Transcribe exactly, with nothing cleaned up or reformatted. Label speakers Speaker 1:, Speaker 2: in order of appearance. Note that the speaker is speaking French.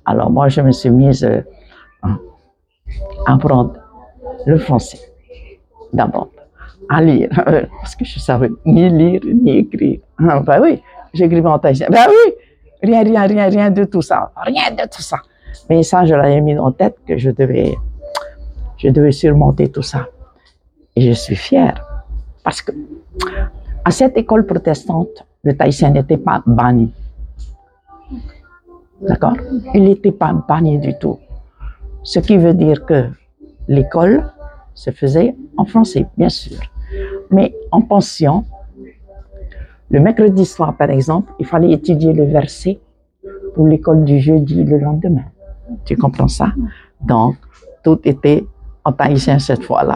Speaker 1: Alors moi, je me suis mise euh, à apprendre le français d'abord, à lire, parce que je savais ni lire ni écrire. Ah, ben oui, j'écrivais en tahitien. Ben oui, rien, rien, rien, rien de tout ça, rien de tout ça. Mais ça, je l'avais mis en tête que je devais, je devais surmonter tout ça. Et je suis fière, parce que à cette école protestante, le tahitien n'était pas banni. D'accord? Il n'était pas banni du tout. Ce qui veut dire que l'école se faisait en français, bien sûr. Mais en pension, le mercredi soir, par exemple, il fallait étudier le verset pour l'école du jeudi le lendemain. Tu comprends ça? Donc, tout était en tahitien cette fois-là.